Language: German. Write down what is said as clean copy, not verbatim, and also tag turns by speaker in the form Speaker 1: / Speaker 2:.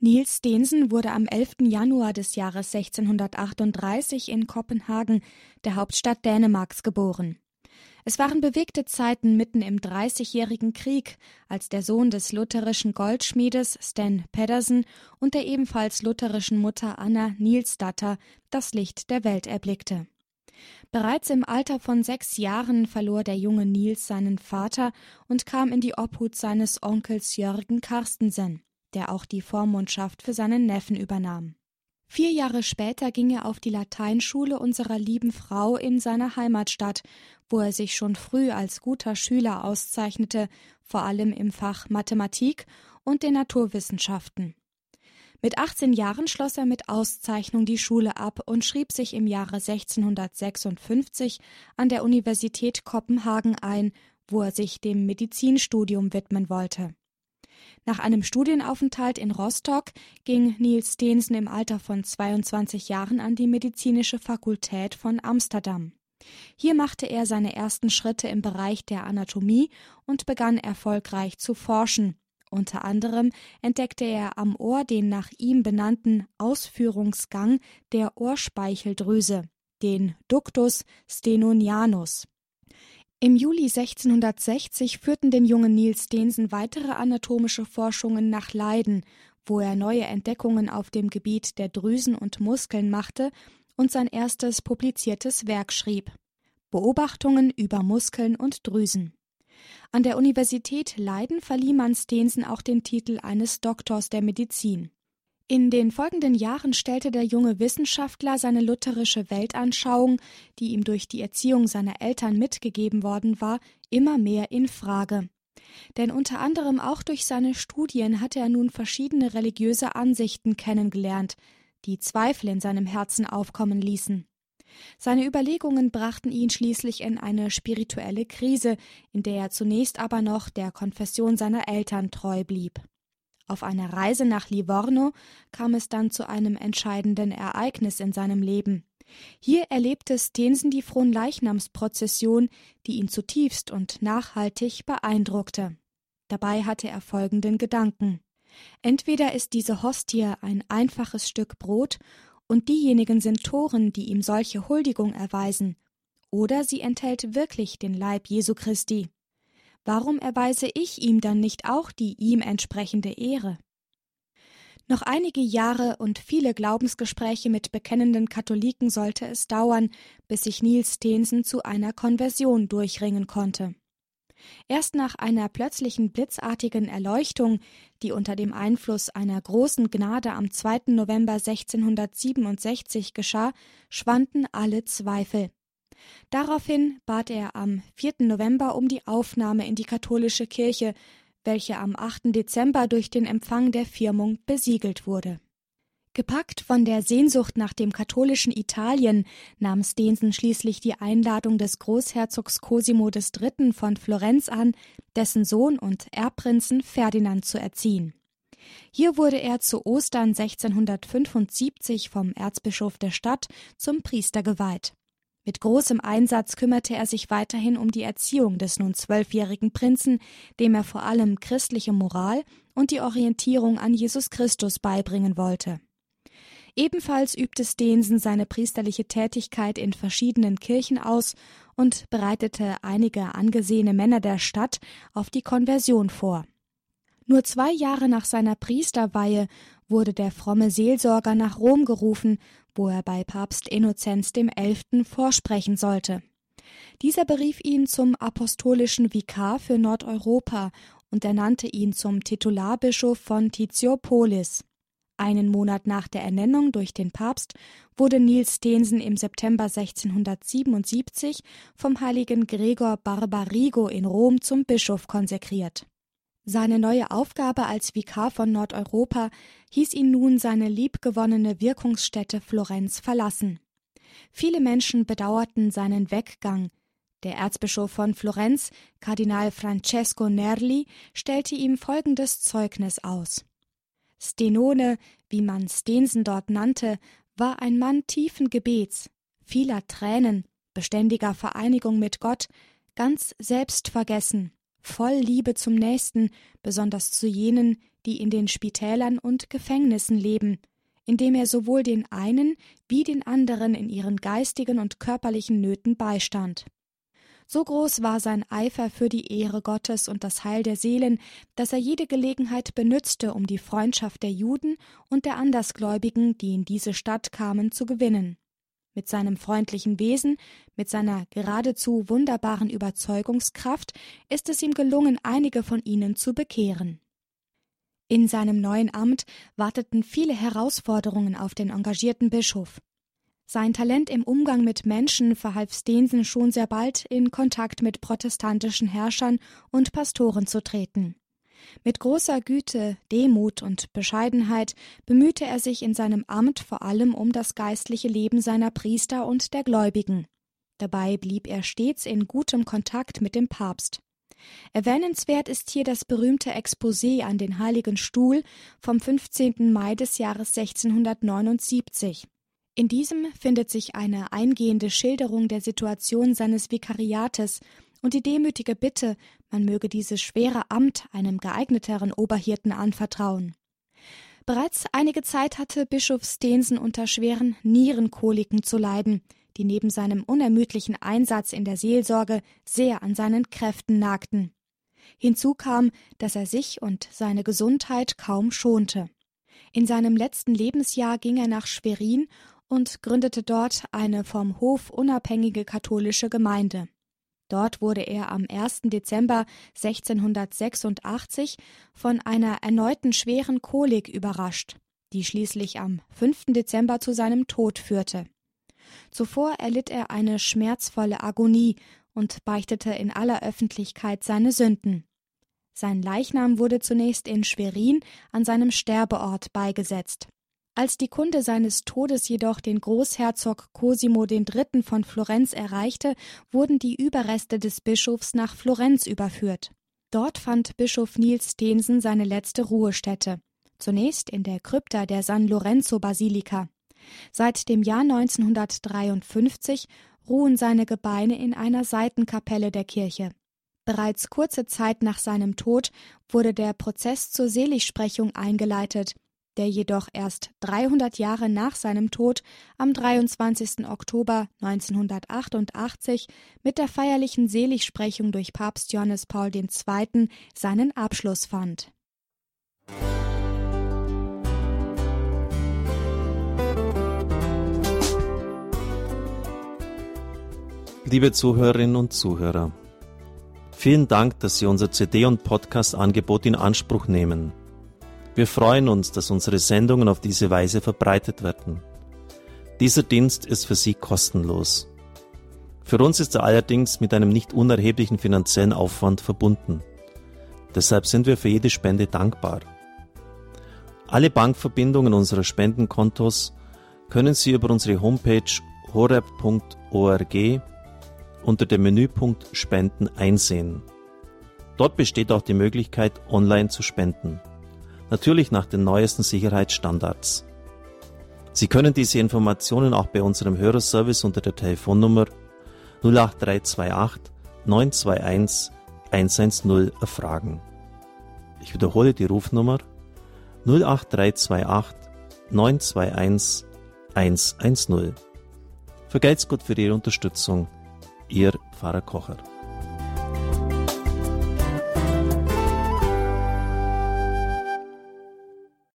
Speaker 1: Niels Stensen wurde am 11. Januar des Jahres 1638 in Kopenhagen, der Hauptstadt Dänemarks, geboren. Es waren bewegte Zeiten mitten im Dreißigjährigen Krieg, als der Sohn des lutherischen Goldschmiedes Sten Pedersen und der ebenfalls lutherischen Mutter Anna Nielsdatter das Licht der Welt erblickte. Bereits im Alter von 6 Jahren verlor der junge Niels seinen Vater und kam in die Obhut seines Onkels Jørgen Carstensen, der auch die Vormundschaft für seinen Neffen übernahm. 4 Jahre später ging er auf die Lateinschule unserer lieben Frau in seiner Heimatstadt, wo er sich schon früh als guter Schüler auszeichnete, vor allem im Fach Mathematik und den Naturwissenschaften. Mit 18 Jahren schloss er mit Auszeichnung die Schule ab und schrieb sich im Jahre 1656 an der Universität Kopenhagen ein, wo er sich dem Medizinstudium widmen wollte. Nach einem Studienaufenthalt in Rostock ging Niels Stensen im Alter von 22 Jahren an die medizinische Fakultät von Amsterdam. Hier machte er seine ersten Schritte im Bereich der Anatomie und begann erfolgreich zu forschen. Unter anderem entdeckte er am Ohr den nach ihm benannten Ausführungsgang der Ohrspeicheldrüse, den Ductus stenonianus. Im Juli 1660 führten den jungen Niels Stensen weitere anatomische Forschungen nach Leiden, wo er neue Entdeckungen auf dem Gebiet der Drüsen und Muskeln machte und sein erstes publiziertes Werk schrieb: Beobachtungen über Muskeln und Drüsen. An der Universität Leiden verlieh man Stensen auch den Titel eines Doktors der Medizin. In den folgenden Jahren stellte der junge Wissenschaftler seine lutherische Weltanschauung, die ihm durch die Erziehung seiner Eltern mitgegeben worden war, immer mehr in Frage. Denn unter anderem auch durch seine Studien hatte er nun verschiedene religiöse Ansichten kennengelernt, die Zweifel in seinem Herzen aufkommen ließen. Seine Überlegungen brachten ihn schließlich in eine spirituelle Krise, in der er zunächst aber noch der Konfession seiner Eltern treu blieb. Auf einer Reise nach Livorno kam es dann zu einem entscheidenden Ereignis in seinem Leben. Hier erlebte Stensen die Fronleichnamsprozession, die ihn zutiefst und nachhaltig beeindruckte. Dabei hatte er folgenden Gedanken: Entweder ist diese Hostie ein einfaches Stück Brot und diejenigen sind Toren, die ihm solche Huldigung erweisen, oder sie enthält wirklich den Leib Jesu Christi. Warum erweise ich ihm dann nicht auch die ihm entsprechende Ehre? Noch einige Jahre und viele Glaubensgespräche mit bekennenden Katholiken sollte es dauern, bis sich Niels Stensen zu einer Konversion durchringen konnte. Erst nach einer plötzlichen blitzartigen Erleuchtung, die unter dem Einfluss einer großen Gnade am 2. November 1667 geschah, schwanden alle Zweifel. Daraufhin bat er am 4. November um die Aufnahme in die katholische Kirche, welche am 8. Dezember durch den Empfang der Firmung besiegelt wurde. Gepackt von der Sehnsucht nach dem katholischen Italien nahm Stensen schließlich die Einladung des Großherzogs Cosimo III. Von Florenz an, dessen Sohn und Erbprinzen Ferdinand zu erziehen. Hier wurde er zu Ostern 1675 vom Erzbischof der Stadt zum Priester geweiht. Mit großem Einsatz kümmerte er sich weiterhin um die Erziehung des nun 12-jährigen Prinzen, dem er vor allem christliche Moral und die Orientierung an Jesus Christus beibringen wollte. Ebenfalls übte Stensen seine priesterliche Tätigkeit in verschiedenen Kirchen aus und bereitete einige angesehene Männer der Stadt auf die Konversion vor. Nur 2 Jahre nach seiner Priesterweihe wurde der fromme Seelsorger nach Rom gerufen, wo er bei Papst Innozenz XI. Vorsprechen sollte. Dieser berief ihn zum apostolischen Vikar für Nordeuropa und ernannte ihn zum Titularbischof von Titiopolis. Einen Monat nach der Ernennung durch den Papst wurde Niels Stensen im September 1677 vom heiligen Gregor Barbarigo in Rom zum Bischof konsekriert. Seine neue Aufgabe als Vikar von Nordeuropa hieß ihn nun seine liebgewonnene Wirkungsstätte Florenz verlassen. Viele Menschen bedauerten seinen Weggang. Der Erzbischof von Florenz, Kardinal Francesco Nerli, stellte ihm folgendes Zeugnis aus: Stenone, wie man Stensen dort nannte, war ein Mann tiefen Gebets, vieler Tränen, beständiger Vereinigung mit Gott, ganz selbstvergessen, voll Liebe zum Nächsten, besonders zu jenen, die in den Spitälern und Gefängnissen leben, indem er sowohl den einen wie den anderen in ihren geistigen und körperlichen Nöten beistand. So groß war sein Eifer für die Ehre Gottes und das Heil der Seelen, dass er jede Gelegenheit benützte, um die Freundschaft der Juden und der Andersgläubigen, die in diese Stadt kamen, zu gewinnen. Mit seinem freundlichen Wesen, mit seiner geradezu wunderbaren Überzeugungskraft ist es ihm gelungen, einige von ihnen zu bekehren. In seinem neuen Amt warteten viele Herausforderungen auf den engagierten Bischof. Sein Talent im Umgang mit Menschen verhalf Steensen schon sehr bald, in Kontakt mit protestantischen Herrschern und Pastoren zu treten. Mit großer Güte, Demut und Bescheidenheit bemühte er sich in seinem Amt vor allem um das geistliche Leben seiner Priester und der Gläubigen. Dabei blieb er stets in gutem Kontakt mit dem Papst. Erwähnenswert ist hier das berühmte Exposé an den Heiligen Stuhl vom 15. Mai des Jahres 1679. In diesem findet sich eine eingehende Schilderung der Situation seines Vikariates und die demütige Bitte, man möge dieses schwere Amt einem geeigneteren Oberhirten anvertrauen. Bereits einige Zeit hatte Bischof Steensen unter schweren Nierenkoliken zu leiden, die neben seinem unermüdlichen Einsatz in der Seelsorge sehr an seinen Kräften nagten. Hinzu kam, dass er sich und seine Gesundheit kaum schonte. In seinem letzten Lebensjahr ging er nach Schwerin und gründete dort eine vom Hof unabhängige katholische Gemeinde. Dort wurde er am 1. Dezember 1686 von einer erneuten schweren Kolik überrascht, die schließlich am 5. Dezember zu seinem Tod führte. Zuvor erlitt er eine schmerzvolle Agonie und beichtete in aller Öffentlichkeit seine Sünden. Sein Leichnam wurde zunächst in Schwerin an seinem Sterbeort beigesetzt. Als die Kunde seines Todes jedoch den Großherzog Cosimo III. Von Florenz erreichte, wurden die Überreste des Bischofs nach Florenz überführt. Dort fand Bischof Niels Steensen seine letzte Ruhestätte, zunächst in der Krypta der San Lorenzo-Basilika. Seit dem Jahr 1953 ruhen seine Gebeine in einer Seitenkapelle der Kirche. Bereits kurze Zeit nach seinem Tod wurde der Prozess zur Seligsprechung eingeleitet, der jedoch erst 300 Jahre nach seinem Tod am 23. Oktober 1988 mit der feierlichen Seligsprechung durch Papst Johannes Paul II. Seinen Abschluss fand.
Speaker 2: Liebe Zuhörerinnen und Zuhörer, vielen Dank, dass Sie unser CD- und Podcast-Angebot in Anspruch nehmen. Wir freuen uns, dass unsere Sendungen auf diese Weise verbreitet werden. Dieser Dienst ist für Sie kostenlos. Für uns ist er allerdings mit einem nicht unerheblichen finanziellen Aufwand verbunden. Deshalb sind wir für jede Spende dankbar. Alle Bankverbindungen unserer Spendenkontos können Sie über unsere Homepage horeb.org unter dem Menüpunkt Spenden einsehen. Dort besteht auch die Möglichkeit, online zu spenden. Natürlich nach den neuesten Sicherheitsstandards. Sie können diese Informationen auch bei unserem Hörerservice unter der Telefonnummer 08328 921 110 erfragen. Ich wiederhole die Rufnummer 08328 921 110. Vergelt's Gott für Ihre Unterstützung. Ihr Pfarrer Kocher.